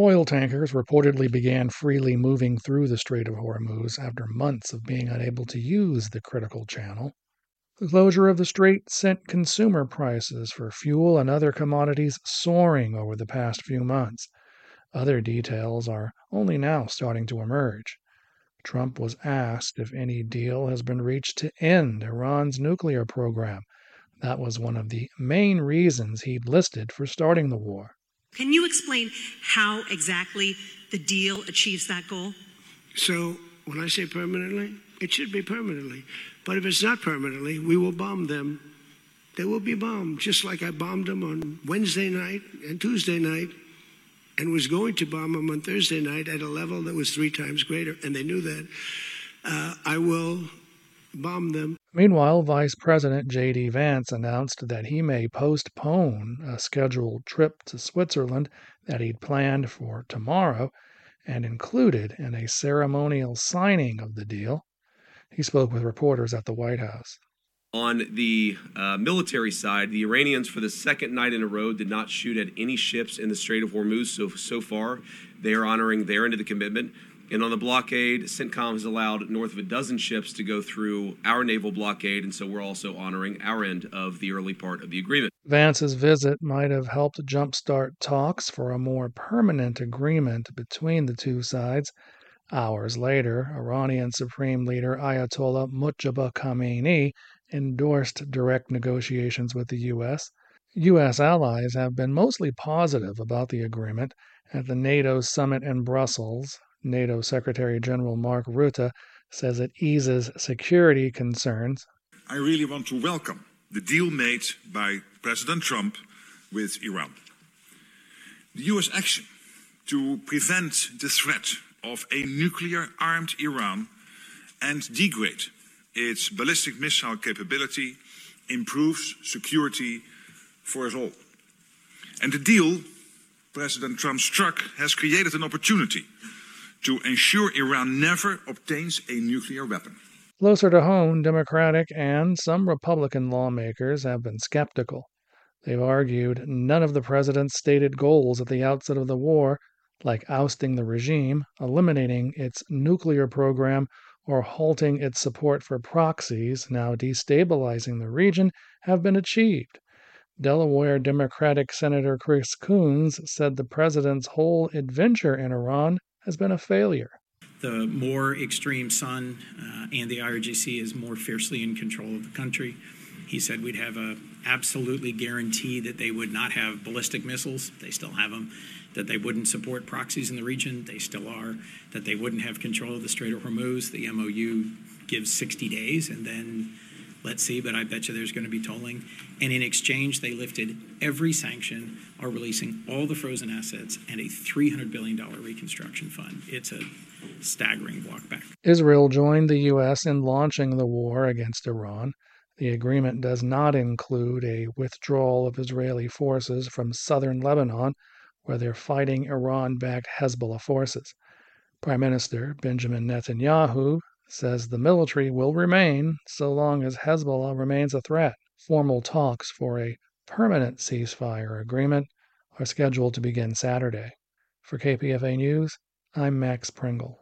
Oil tankers reportedly began freely moving through the Strait of Hormuz after months of being unable to use the critical channel. The closure of the strait sent consumer prices for fuel and other commodities soaring over the past few months. Other details are only now starting to emerge. Trump was asked if any deal has been reached to end Iran's nuclear program. That was one of the main reasons he'd listed for starting the war. Can you explain how exactly the deal achieves that goal? So when I say permanently, it should be permanently. But if it's not permanently, we will bomb them. They will be bombed, just like I bombed them on Wednesday night and Tuesday night, and was going to bomb them on Thursday night at a level that was 3 times greater, and they knew that. I will bomb them. Meanwhile, Vice President J.D. Vance announced that he may postpone a scheduled trip to Switzerland that he'd planned for tomorrow and included in a ceremonial signing of the deal. He spoke with reporters at the White House. On the military side, the Iranians, for the second night in a row, did not shoot at any ships in the Strait of Hormuz so far. They are honoring their end of the commitment. And on the blockade, CENTCOM has allowed north of a dozen ships to go through our naval blockade, and so we're also honoring our end of the early part of the agreement. Vance's visit might have helped jumpstart talks for a more permanent agreement between the two sides. Hours later, Iranian Supreme Leader Ayatollah Mujtaba Khamenei endorsed direct negotiations with the U.S. U.S. allies have been mostly positive about the agreement. At the NATO summit in Brussels, NATO Secretary General Mark Rutte says it eases security concerns. I really want to welcome the deal made by President Trump with Iran. The U.S. action to prevent the threat of a nuclear-armed Iran and degrade its ballistic missile capability improves security for us all. And the deal President Trump struck has created an opportunity to ensure Iran never obtains a nuclear weapon. Closer to home, Democratic and some Republican lawmakers have been skeptical. They've argued none of the president's stated goals at the outset of the war, like ousting the regime, eliminating its nuclear program, or halting its support for proxies now destabilizing the region, have been achieved. Delaware Democratic Senator Chris Coons said the president's whole adventure in Iran has been a failure. The more extreme sun and the IRGC is more fiercely in control of the country. He said we'd have a absolutely guarantee that they would not have ballistic missiles. They still have them. That they wouldn't support proxies in the region. They still are. That they wouldn't have control of the Strait of Hormuz. The MOU gives 60 days, and then let's see, but I bet you there's going to be tolling. And in exchange, they lifted every sanction, are releasing all the frozen assets, and a $300 billion reconstruction fund. It's a staggering walk back. Israel joined the U.S. in launching the war against Iran. The agreement does not include a withdrawal of Israeli forces from southern Lebanon, where they're fighting Iran-backed Hezbollah forces. Prime Minister Benjamin Netanyahu says the military will remain so long as Hezbollah remains a threat. Formal talks for a permanent ceasefire agreement are scheduled to begin Saturday. For KPFA News, I'm Max Pringle.